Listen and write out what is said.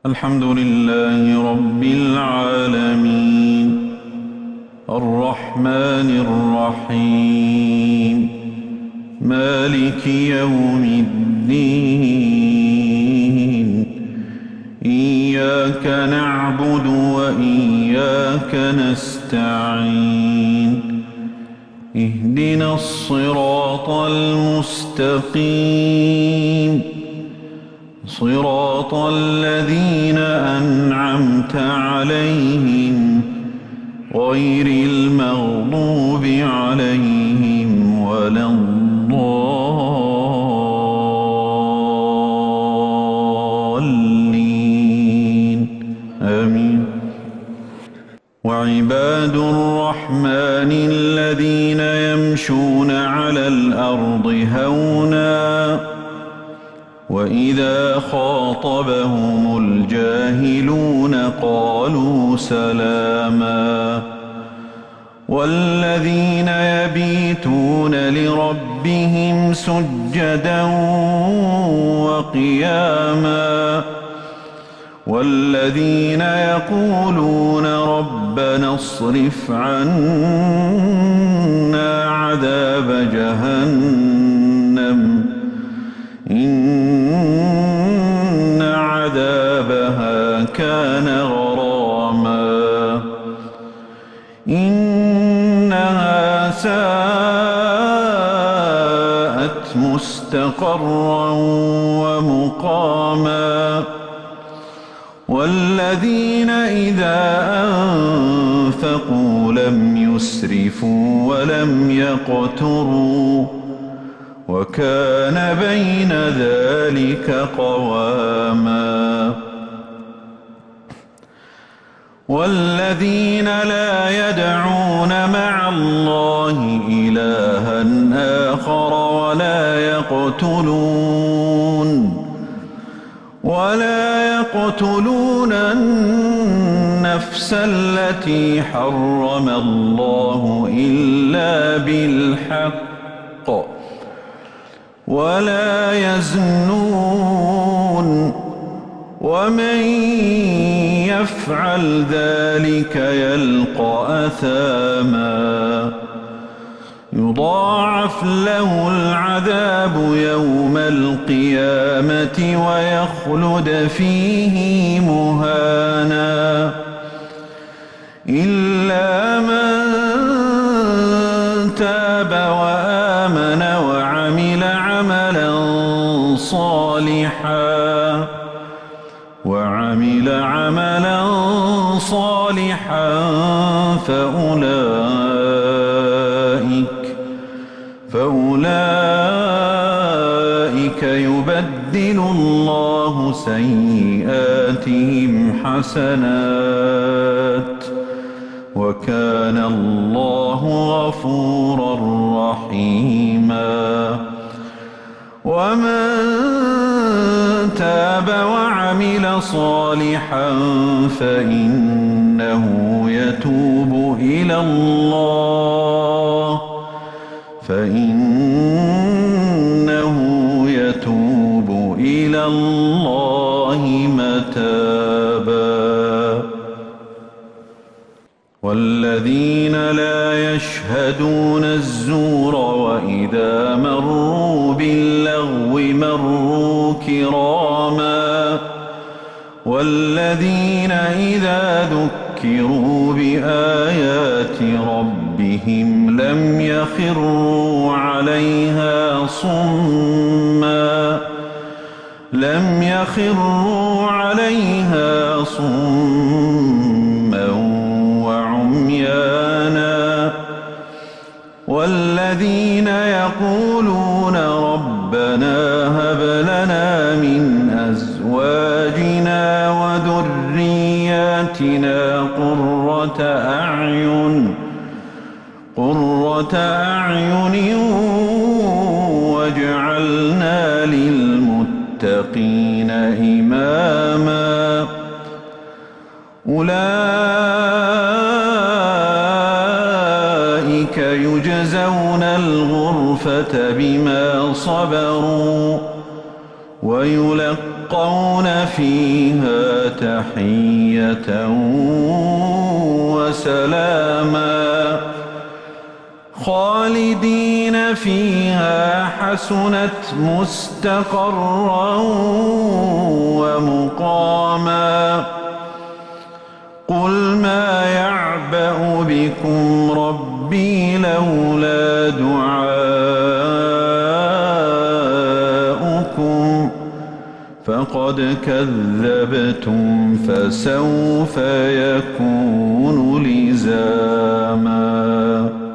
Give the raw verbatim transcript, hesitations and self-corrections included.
الحمد لله رب العالمين الرحمن الرحيم مالك يوم الدين إياك نعبد وإياك نستعين اهدنا الصراط المستقيم صراط الذين أنعمت عليهم غير المغضوب عليهم ولا الضالين آمين. وعباد الرحمن الذين يمشون على الأرض هونا وإذا خاطبهم الجاهلون قالوا سلاما والذين يبيتون لربهم سجدا وقياما والذين يقولون ربنا اصرف عنا عذاب جهنم إن عذابها كان غراما إنها ساءت مستقرا ومقاما والذين إذا أنفقوا لم يسرفوا ولم يقتروا وكان بين ذلك قواما والذين لا يدعون مع الله إلها آخر ولا يقتلون ولا يقتلون النفس التي حرم الله إلا بالحق ولا يزنون ومن يفعل ذلك يلقى أثاما يضاعف له العذاب يوم القيامة ويخلد فيه مهانا إلا من تاب وآمن وعمل عملا صالحا وعمل عملا صالحا فأولئك فأولئك يبدل الله سيئاتهم حسنات وكان الله غفورا رحيما ومن تاب وعمل صالحا فإنه يتوب إلى الله فإنه يتوب إلى الله متابا والذين لا يشهدون الزور وإذا مروا باللغو مروا كراما والذين إذا ذكروا بآيات ربهم لم يخروا عليها صما لم يخروا عليها صما وعميانا والذين يقولون ربنا هب لنا من أزواجنا وذرياتنا قرة أعين قرة أعين واجعلنا للمتقين إماما أولئك يجزون الغرفة بما صبروا ويلقون فيها تحية وسلاما خالدين فيها حسنت مستقرا ومقاما قل ما يعبأ بكم ربي لولا دعاؤكم فقد كذبتم فسوف يكون لزاما.